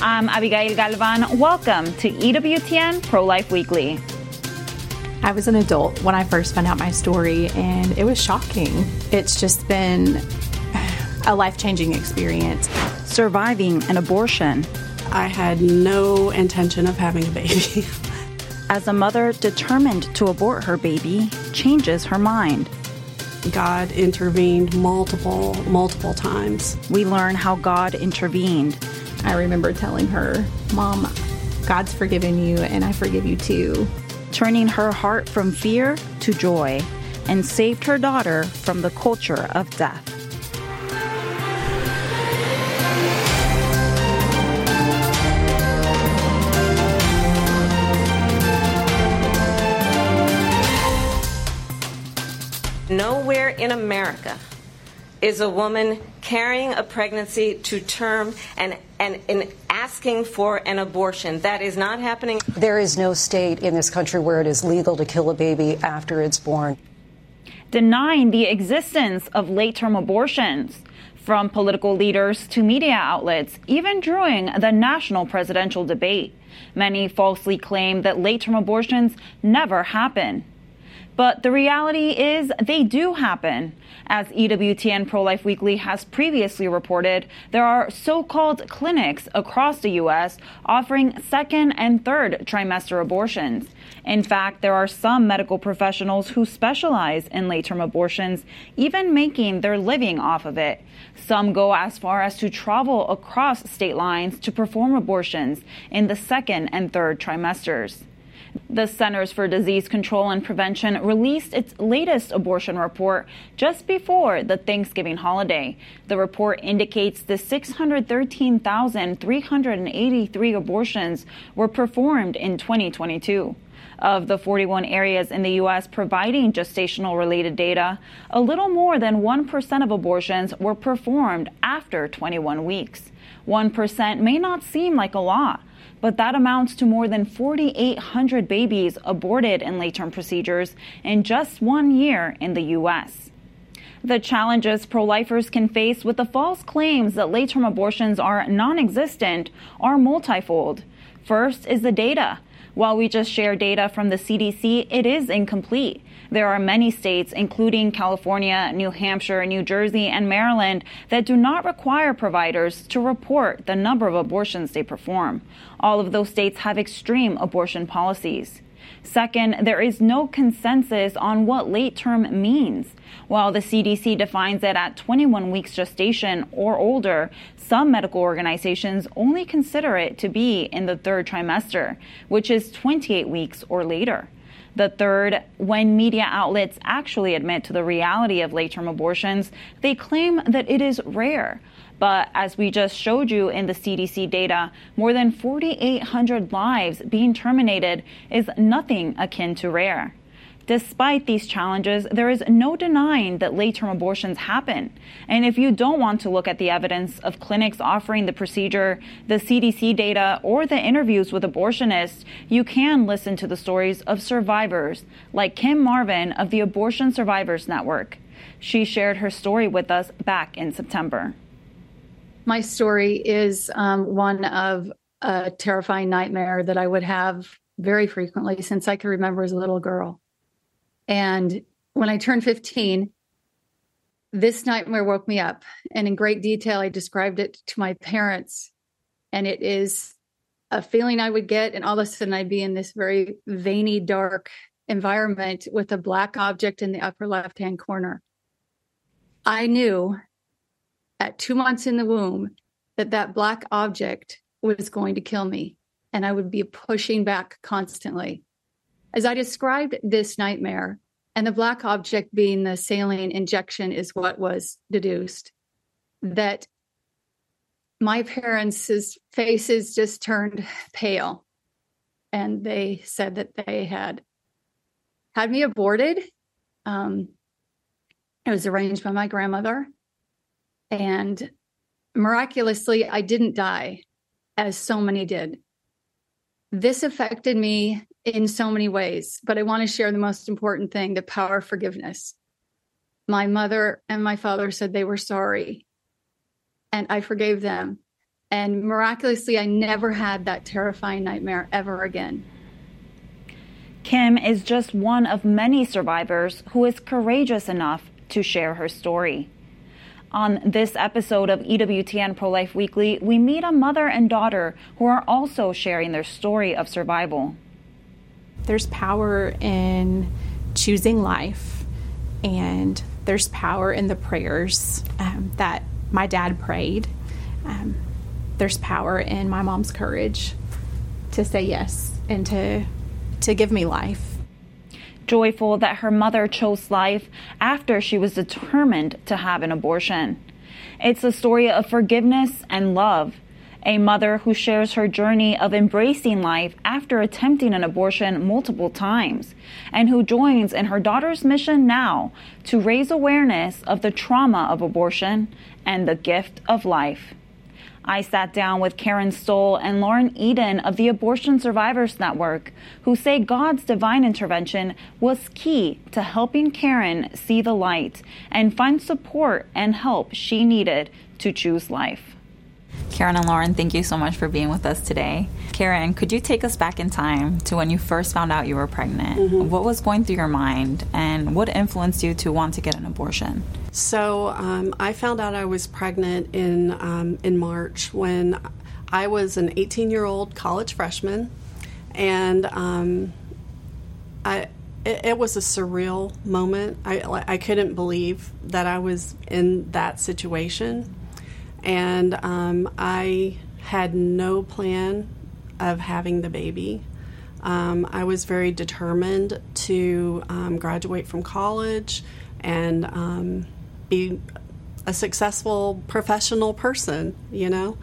I'm Abigail Galvan. Welcome to EWTN Pro-Life Weekly. I was an adult when I first found out my story, and it was shocking. It's just been a life-changing experience. Surviving an abortion. I had no intention of having a baby. As a mother determined to abort her baby, changes her mind. God intervened multiple times. We learn how God intervened. I remember telling her, "Mom, God's forgiven you, and I forgive you too." Turning her heart from fear to joy, and saved her daughter from the culture of death. Nowhere in America is a woman carrying a pregnancy to term and asking for an abortion. That is not happening. There is no state in this country where it is legal to kill a baby after it's born. Denying the existence of late-term abortions, from political leaders to media outlets, even during the national presidential debate. Many falsely claim that late-term abortions never happen. But the reality is they do happen. As EWTN Pro-Life Weekly has previously reported, there are so-called clinics across the U.S. offering second and third trimester abortions. In fact, there are some medical professionals who specialize in late-term abortions, even making their living off of it. Some go as far as to travel across state lines to perform abortions in the second and third trimesters. The Centers for Disease Control and Prevention released its latest abortion report just before the Thanksgiving holiday. The report indicates the 613,383 abortions were performed in 2022. Of the 41 areas in the U.S. providing gestational-related data, a little more than 1% of abortions were performed after 21 weeks. 1% may not seem like a lot, but that amounts to more than 4,800 babies aborted in late-term procedures in just 1 year in the U.S. The challenges pro-lifers can face with the false claims that late-term abortions are non-existent are multifold. First is the data. While we just share data from the CDC, it is incomplete. There are many states, including California, New Hampshire, New Jersey, and Maryland, that do not require providers to report the number of abortions they perform. All of those states have extreme abortion policies. Second, there is no consensus on what late term means. While the CDC defines it at 21 weeks gestation or older, some medical organizations only consider it to be in the third trimester, which is 28 weeks or later. The third, when media outlets actually admit to the reality of late-term abortions, they claim that it is rare. But as we just showed you in the CDC data, more than 4,800 lives being terminated is nothing akin to rare. Despite these challenges, there is no denying that late-term abortions happen. And if you don't want to look at the evidence of clinics offering the procedure, the CDC data, or the interviews with abortionists, you can listen to the stories of survivors, like Kim Marvin of the Abortion Survivors Network. She shared her story with us back in September. My story is one of a terrifying nightmare that I would have very frequently since I could remember as a little girl. And when I turned 15, this nightmare woke me up. And in great detail, I described it to my parents. And it is a feeling I would get. And all of a sudden, I'd be in this very veiny, dark environment with a black object in the upper left-hand corner. I knew at 2 months in the womb that that black object was going to kill me. And I would be pushing back constantly. As I described this nightmare, and the black object being the saline injection is what was deduced, that my parents' faces just turned pale. And they said that they had me aborted. It was arranged by my grandmother. And miraculously, I didn't die, as so many did. This affected me in so many ways, but I want to share the most important thing, the power of forgiveness. My mother and my father said they were sorry, and I forgave them. And miraculously, I never had that terrifying nightmare ever again. Kim is just one of many survivors who is courageous enough to share her story. On this episode of EWTN Pro-Life Weekly, we meet a mother and daughter who are also sharing their story of survival. There's power in choosing life, and there's power in the prayers that my dad prayed. There's power in my mom's courage to say yes and to give me life. Joyful that her mother chose life after she was determined to have an abortion. It's a story of forgiveness and love. A mother who shares her journey of embracing life after attempting an abortion multiple times, and who joins in her daughter's mission now to raise awareness of the trauma of abortion and the gift of life. I sat down with Karen Stoll and Lauren Eden of the Abortion Survivors Network, who say God's divine intervention was key to helping Karen see the light and find support and help she needed to choose life. Karen and Lauren, thank you so much for being with us today. Karen, could you take us back in time to when you first found out you were pregnant? Mm-hmm. What was going through your mind, and what influenced you to want to get an abortion? So I found out I was pregnant in March when I was an 18-year-old college freshman, and it was a surreal moment. I couldn't believe that I was in that situation. And I had no plan of having the baby. I was very determined to graduate from college and be a successful professional person, you know.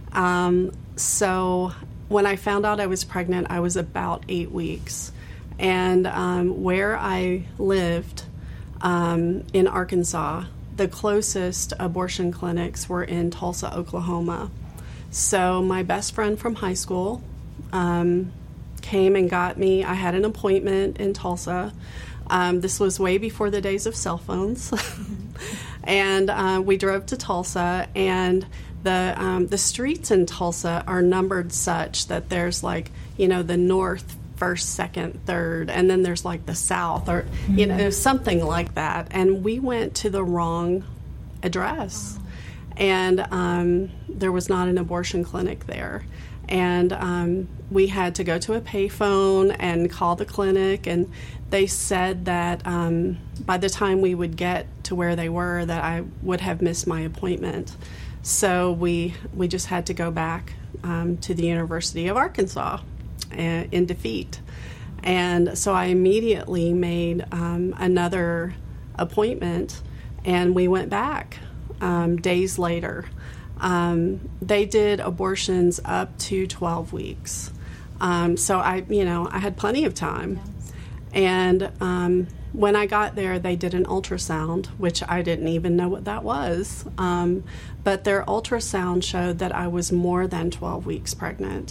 So when I found out I was pregnant, I was about 8 weeks. And where I lived in Arkansas, the closest abortion clinics were in Tulsa, Oklahoma. So my best friend from high school came and got me. I had an appointment in Tulsa. This was way before the days of cell phones. And we drove to Tulsa, and the streets in Tulsa are numbered such that there's like, you know, the north, first, second, third, and then there's like the south, or you know, something like that. And we went to the wrong address, and there was not an abortion clinic there. And we had to go to a payphone and call the clinic, and they said that by the time we would get to where they were, that I would have missed my appointment. So we just had to go back to the University of Arkansas in defeat. And so I immediately made another appointment, and we went back days later. They did abortions up to 12 weeks. So I had plenty of time. And when I got there, they did an ultrasound, which I didn't even know what that was. But their ultrasound showed that I was more than 12 weeks pregnant.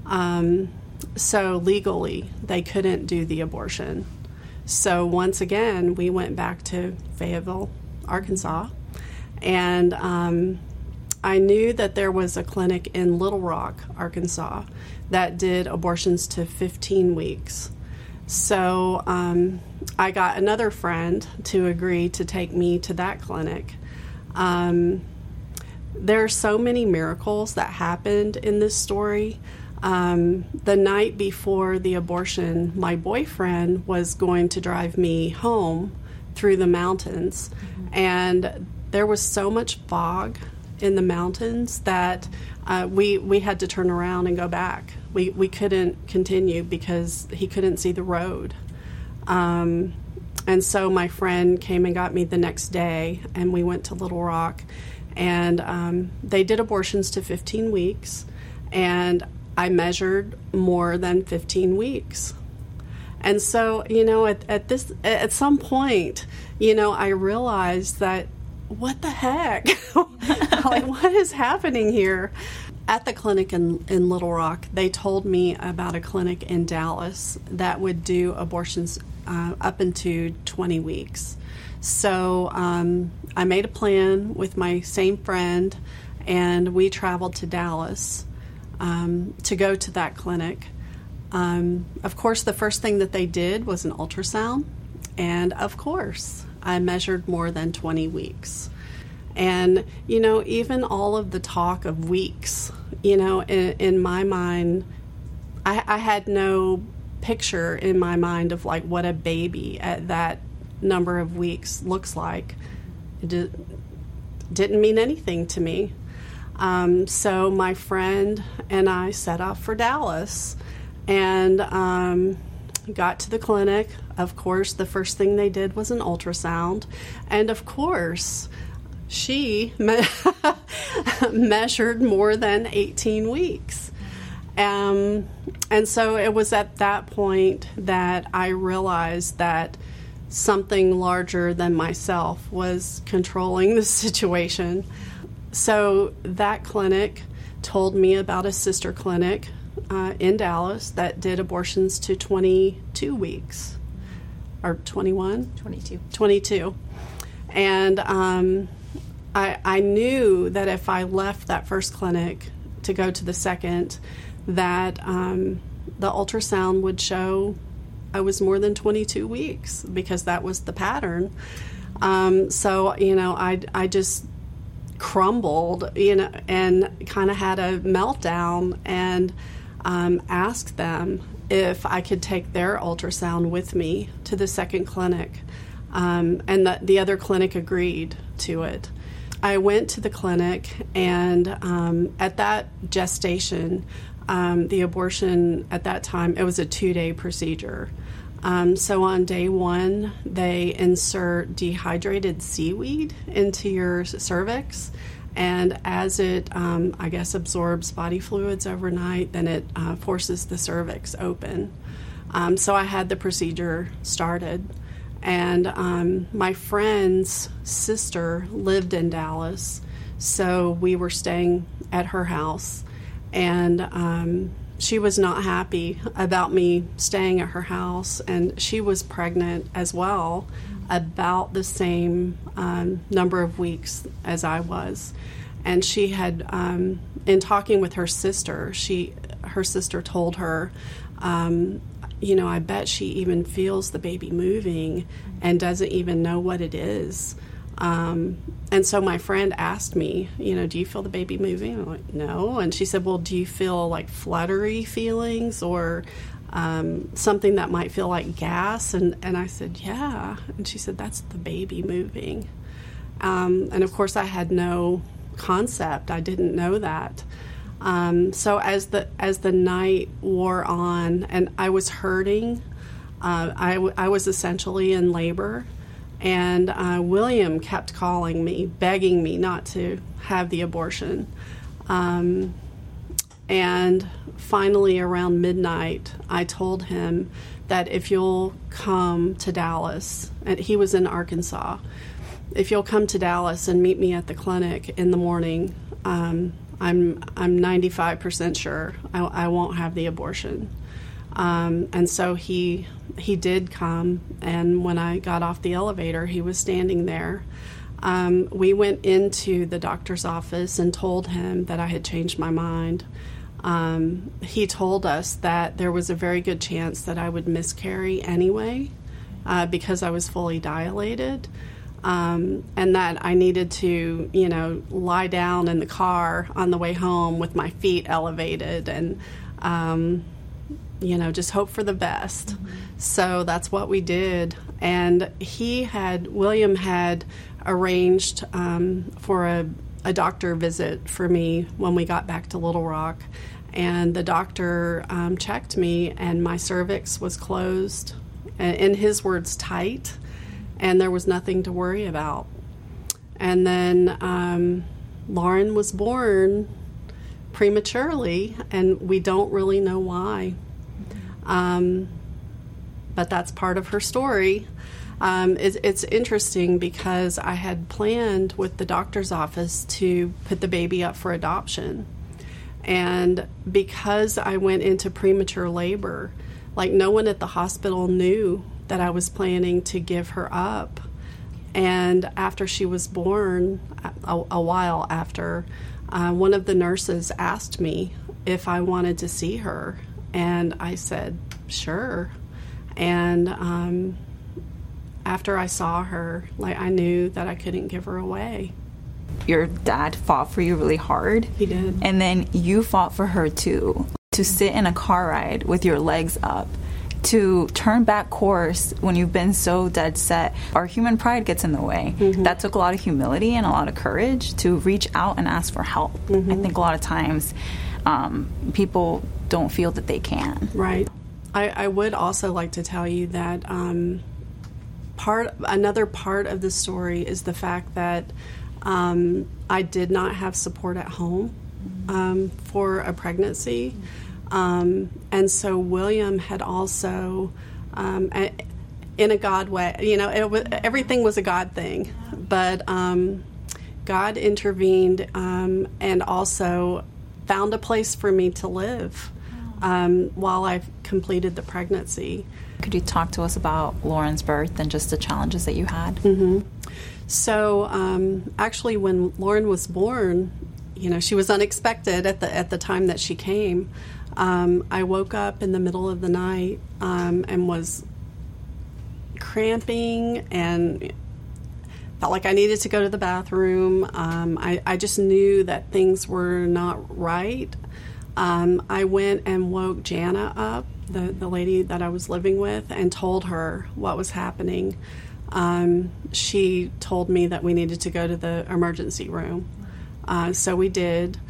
So legally, they couldn't do the abortion. So once again, we went back to Fayetteville, Arkansas, and I knew that there was a clinic in Little Rock, Arkansas, that did abortions to 15 weeks. So I got another friend to agree to take me to that clinic. There are so many miracles that happened in this story. The night before the abortion, my boyfriend was going to drive me home through the mountains, and there was so much fog in the mountains that we had to turn around and go back. We couldn't continue because he couldn't see the road. And so my friend came and got me the next day, and we went to Little Rock, and they did abortions to 15 weeks, and I measured more than 15 weeks. And so, you know, at some point, you know, I realized that, what the heck? Like, what is happening here? At the clinic in Little Rock, they told me about a clinic in Dallas that would do abortions up into 20 weeks. So I made a plan with my same friend, and we traveled to Dallas to go to that clinic. Of course, the first thing that they did was an ultrasound, and of course, I measured more than 20 weeks. And, even all of the talk of weeks, in my mind, I had no picture in my mind of like what a baby at that number of weeks looks like. It didn't mean anything to me. So my friend and I set off for Dallas and got to the clinic. Of course, the first thing they did was an ultrasound. And of course, she measured more than 18 weeks. And so it was at that point that I realized that something larger than myself was controlling the situation. So that clinic told me about a sister clinic in Dallas that did abortions to 22 weeks. Or 21? 22. And I knew that if I left that first clinic to go to the second, that the ultrasound would show I was more than 22 weeks because that was the pattern. So, I just crumbled, and kind of had a meltdown and asked them if I could take their ultrasound with me to the second clinic. And the other clinic agreed to it. I went to the clinic, and at that gestation, the abortion at that time, it was a 2-day procedure. So on day 1, they insert dehydrated seaweed into your cervix, and as it, absorbs body fluids overnight, then it forces the cervix open. So I had the procedure started. And my friend's sister lived in Dallas, so we were staying at her house. And she was not happy about me staying at her house, and she was pregnant as well, about the same number of weeks as I was. And she had, in talking with her sister, her sister told her, I bet she even feels the baby moving and doesn't even know what it is. And so my friend asked me, do you feel the baby moving? I'm like, no. And she said, well, do you feel like fluttery feelings or something that might feel like gas? And I said, yeah. And she said, that's the baby moving. And of course I had no concept. I didn't know that. So as the night wore on and I was hurting, I was essentially in labor, and William kept calling me, begging me not to have the abortion. And finally around midnight, I told him that if you'll come to Dallas, and he was in Arkansas, if you'll come to Dallas and meet me at the clinic in the morning, I'm 95% sure I won't have the abortion. And so he did come, and when I got off the elevator, he was standing there. We went into the doctor's office and told him that I had changed my mind. He told us that there was a very good chance that I would miscarry anyway, because I was fully dilated. And that I needed to, lie down in the car on the way home with my feet elevated and, just hope for the best. Mm-hmm. So that's what we did. And William had arranged for a doctor visit for me when we got back to Little Rock. And the doctor checked me, and my cervix was closed, in his words, tight. And there was nothing to worry about. And then Lauren was born prematurely, and we don't really know why. But that's part of her story. It's interesting because I had planned with the doctor's office to put the baby up for adoption. And because I went into premature labor, no one at the hospital knew that I was planning to give her up. And after she was born, a while after, one of the nurses asked me if I wanted to see her, and I said, sure. And after I saw her, I knew that I couldn't give her away. Your dad fought for you really hard. He did. And then you fought for her too. To sit in a car ride with your legs up, to turn back course when you've been so dead set. Our human pride gets in the way. Mm-hmm. That took a lot of humility and a lot of courage to reach out and ask for help. Mm-hmm. I think a lot of times people don't feel that they can. Right. I would also like to tell you that another part of the story is the fact that I did not have support at home for a pregnancy. And so William had also, in a God way, everything was a God thing, but God intervened and also found a place for me to live while I completed the pregnancy. Could you talk to us about Lauren's birth and just the challenges that you had? Mm-hmm. So actually, when Lauren was born, she was unexpected at the time that she came. I woke up in the middle of the night and was cramping and felt like I needed to go to the bathroom. I just knew that things were not right. I went and woke Jana up, the lady that I was living with, and told her what was happening. She told me that we needed to go to the emergency room. So we did.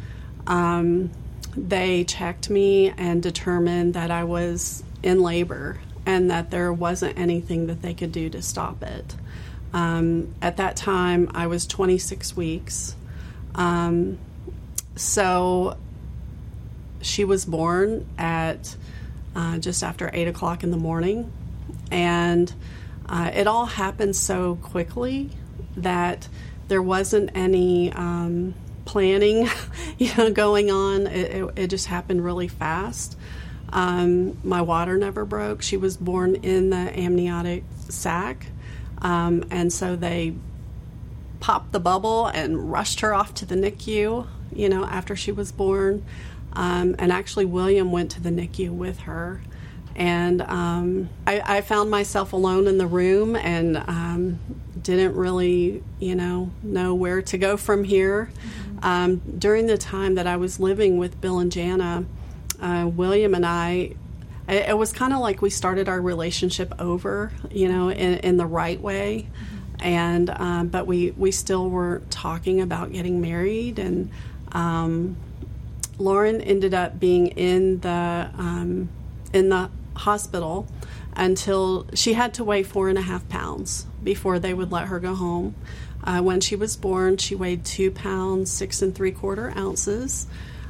They checked me and determined that I was in labor and that there wasn't anything that they could do to stop it. At that time, I was 26 weeks. So she was born at just after 8 o'clock in the morning. And it all happened so quickly that there wasn't any planning, going on. It just happened really fast. My water never broke. She was born in the amniotic sac, and so they popped the bubble and rushed her off to the NICU, after she was born. And actually, William went to the NICU with her. And I found myself alone in the room and didn't really, know where to go from here. During the time that I was living with Bill and Jana, William and I, it was kind of like we started our relationship over, in the right way. And but we still were talking about getting married. And Lauren ended up being in the hospital until she had to weigh 4.5 pounds before they would let her go home. When she was born, she weighed 2 pounds, 6 3/4 ounces.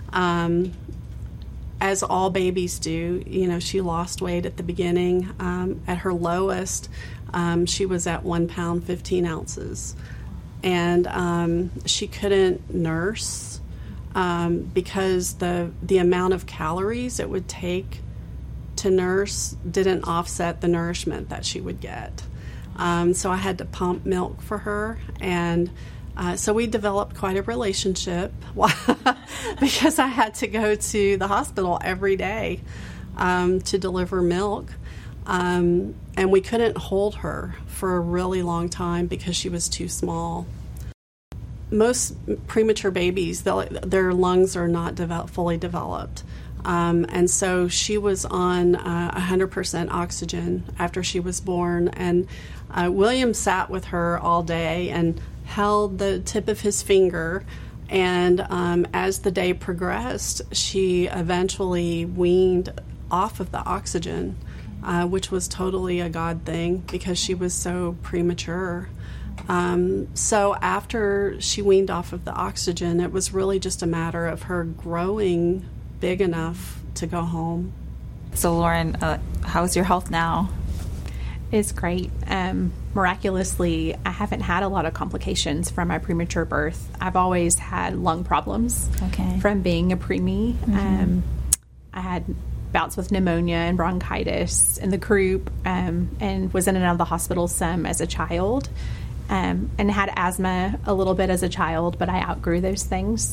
As all babies do, she lost weight at the beginning. At her lowest, she was at 1 pound, 15 ounces. And she couldn't nurse because the amount of calories it would take to nurse didn't offset the nourishment that she would get. So I had to pump milk for her, and so we developed quite a relationship because I had to go to the hospital every day to deliver milk, and we couldn't hold her for a really long time because she was too small. Most premature babies, their lungs are not fully developed. And so she was on 100% oxygen after she was born. And William sat with her all day and held the tip of his finger. And as the day progressed, she eventually weaned off of the oxygen, which was totally a God thing because she was so premature. So after she weaned off of the oxygen, it was really just a matter of her growing big enough to go home. So Lauren, how's your health now? It's great. Miraculously, I haven't had a lot of complications from my premature birth. I've always had lung problems from being a preemie. Mm-hmm. I had bouts with pneumonia and bronchitis in the croup, and was in and out of the hospital some as a child, and had asthma a little bit as a child, but I outgrew those things.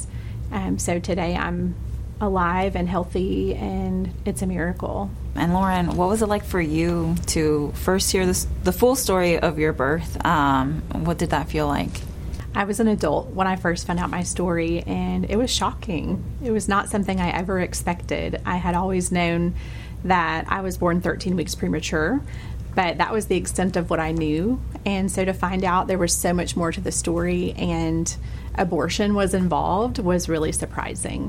So today I'm alive and healthy, and it's a miracle. And Lauren, what was it like for you to first hear the full story of your birth? What did that feel like? I was an adult when I first found out my story, and it was shocking. It was not something I ever expected. I had always known that I was born 13 weeks premature, but that was the extent of what I knew. And so to find out there was so much more to the story and abortion was involved was really surprising.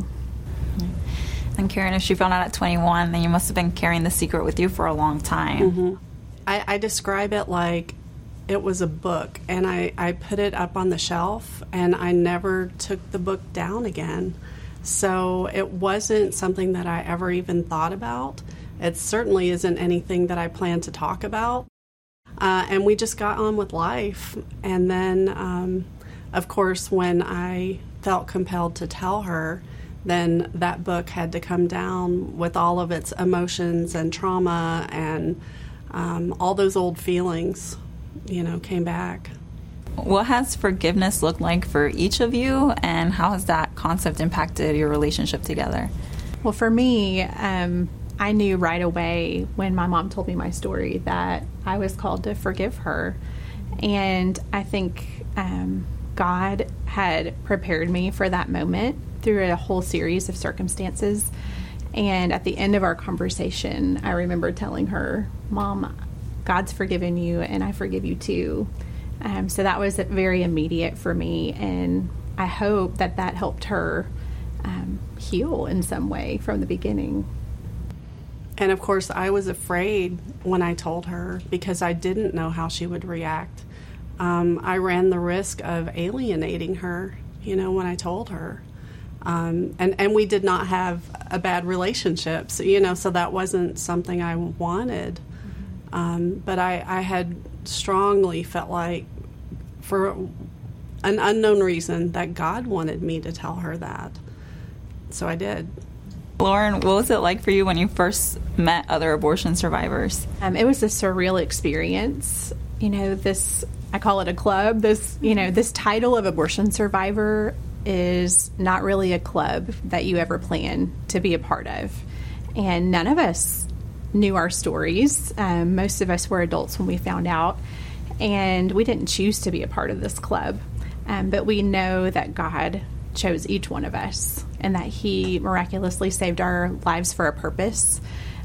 And Karen, if she found out at 21, then you must have been carrying the secret with you for a long time. Mm-hmm. I describe it like it was a book, and I put it up on the shelf, and I never took the book down again. So it wasn't something that I ever even thought about. It certainly isn't anything that I plan to talk about. And we just got on with life. And then, of course, when I felt compelled to tell her, then that book had to come down with all of its emotions and trauma and all those old feelings, came back. What has forgiveness looked like for each of you, and how has that concept impacted your relationship together? Well, for me, I knew right away when my mom told me my story that I was called to forgive her. And I think God had prepared me for that moment through a whole series of circumstances. And at the end of our conversation, I remember telling her, Mom, God's forgiven you, and I forgive you too. So that was very immediate for me, and I hope that helped her heal in some way from the beginning. And of course, I was afraid when I told her because I didn't know how she would react. I ran the risk of alienating her, when I told her. And we did not have a bad relationship, so that wasn't something I wanted. But I had strongly felt like, for an unknown reason, that God wanted me to tell her that. So I did. Lauren, what was it like for you when you first met other abortion survivors? It was a surreal experience. I call it a club. This title of abortion survivor is not really a club that you ever plan to be a part of. And none of us knew our stories. Most of us were adults when we found out, and we didn't choose to be a part of this club. But we know that God chose each one of us, and that He miraculously saved our lives for a purpose.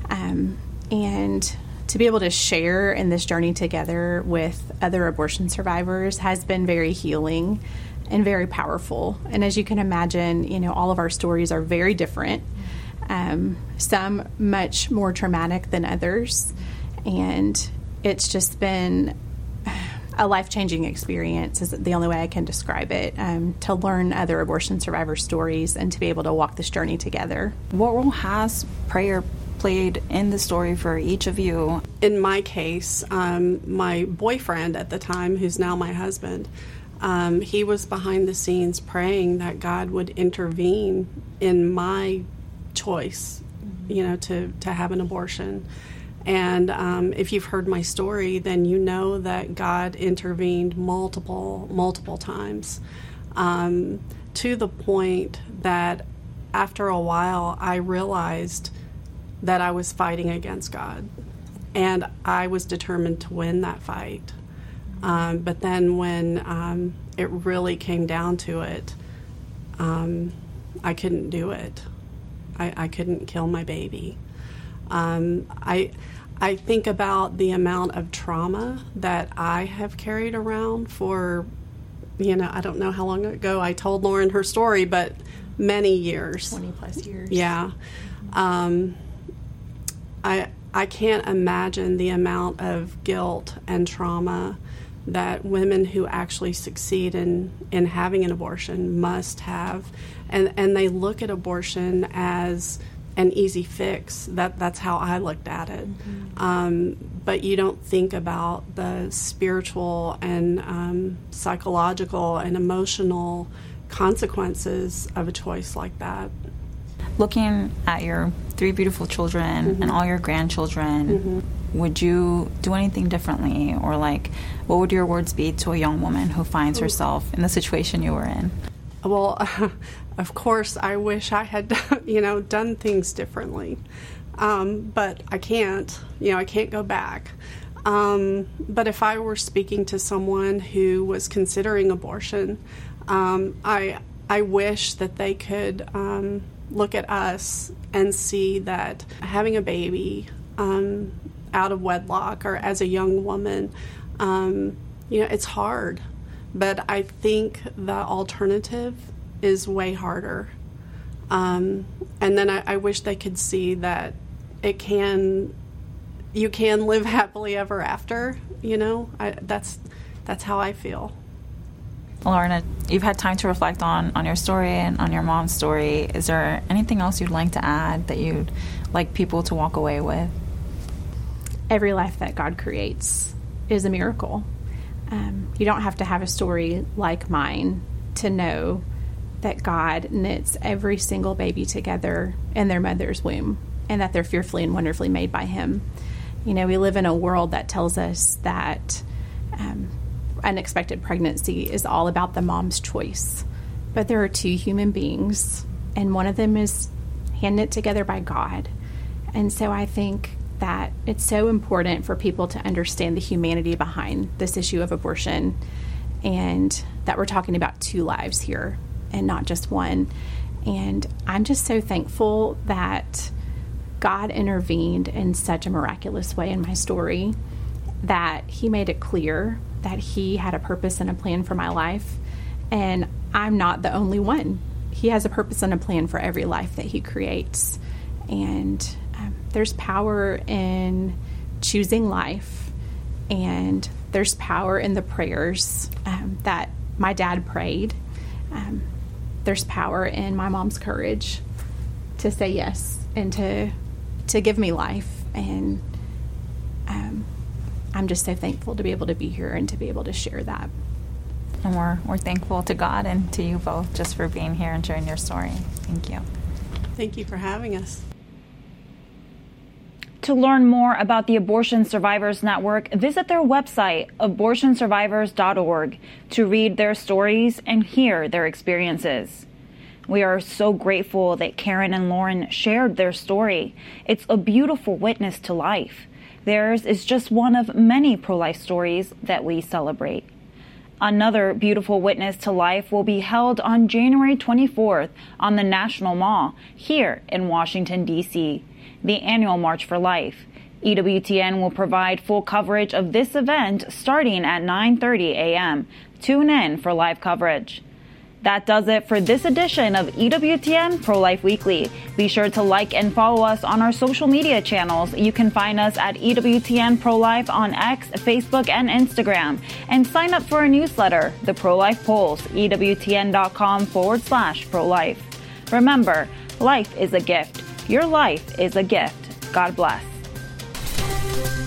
And to be able to share in this journey together with other abortion survivors has been very healing and very powerful. And as you can imagine, all of our stories are very different. Some much more traumatic than others. And it's just been a life-changing experience, is the only way I can describe it, to learn other abortion survivor stories and to be able to walk this journey together. What role has prayer played in the story for each of you? In my case, my boyfriend at the time, who's now my husband, he was behind the scenes praying that God would intervene in my choice, to have an abortion. And if you've heard my story, then you know that God intervened multiple times, to the point that after a while I realized that I was fighting against God, and I was determined to win that fight. But then when it really came down to it, I couldn't do it. I couldn't kill my baby. I think about the amount of trauma that I have carried around for, I don't know how long ago I told Lauren her story, but many years. 20 plus years. Yeah. I can't imagine the amount of guilt and trauma that women who actually succeed in having an abortion must have. And they look at abortion as an easy fix. That's how I looked at it. Mm-hmm. But you don't think about the spiritual and psychological and emotional consequences of a choice like that. Looking at your 3 beautiful children and all your grandchildren, would you do anything differently? Or what would your words be to a young woman who finds herself in the situation you were in? Well, Of course, I wish I had, done things differently, but I can't. I can't go back. But if I were speaking to someone who was considering abortion, I wish that they could look at us and see that having a baby out of wedlock or as a young woman, it's hard. But I think the alternative is way harder. And then I wish they could see that you can live happily ever after. That's how I feel. Lorna, you've had time to reflect on your story and on your mom's story. Is there anything else you'd like to add that you'd like people to walk away with? Every life that God creates is a miracle. You don't have to have a story like mine to know that God knits every single baby together in their mother's womb and that they're fearfully and wonderfully made by Him. We live in a world that tells us that unexpected pregnancy is all about the mom's choice. But there are two human beings, and one of them is hand knit together by God. And so I think that it's so important for people to understand the humanity behind this issue of abortion, and that we're talking about two lives here and not just one. And I'm just so thankful that God intervened in such a miraculous way in my story, that He made it clear that He had a purpose and a plan for my life. And I'm not the only one. He has a purpose and a plan for every life that He creates. And there's power in choosing life, and there's power in the prayers that my dad prayed. There's power in my mom's courage to say yes and to give me life. And I'm just so thankful to be able to be here and to be able to share that. And we're thankful to God and to you both just for being here and sharing your story. Thank you. Thank you for having us. To learn more about the Abortion Survivors Network, visit their website, abortionsurvivors.org, to read their stories and hear their experiences. We are so grateful that Karen and Lauren shared their story. It's a beautiful witness to life. Theirs is just one of many pro-life stories that we celebrate. Another beautiful witness to life will be held on January 24th on the National Mall here in Washington, D.C., the annual March for Life. EWTN will provide full coverage of this event starting at 9:30 a.m. Tune in for live coverage. That does it for this edition of EWTN Pro-Life Weekly. Be sure to like and follow us on our social media channels. You can find us at EWTN Pro-Life on X, Facebook, and Instagram. And sign up for our newsletter, The Pro-Life Pulse, EWTN.com/pro-life. Remember, life is a gift. Your life is a gift. God bless.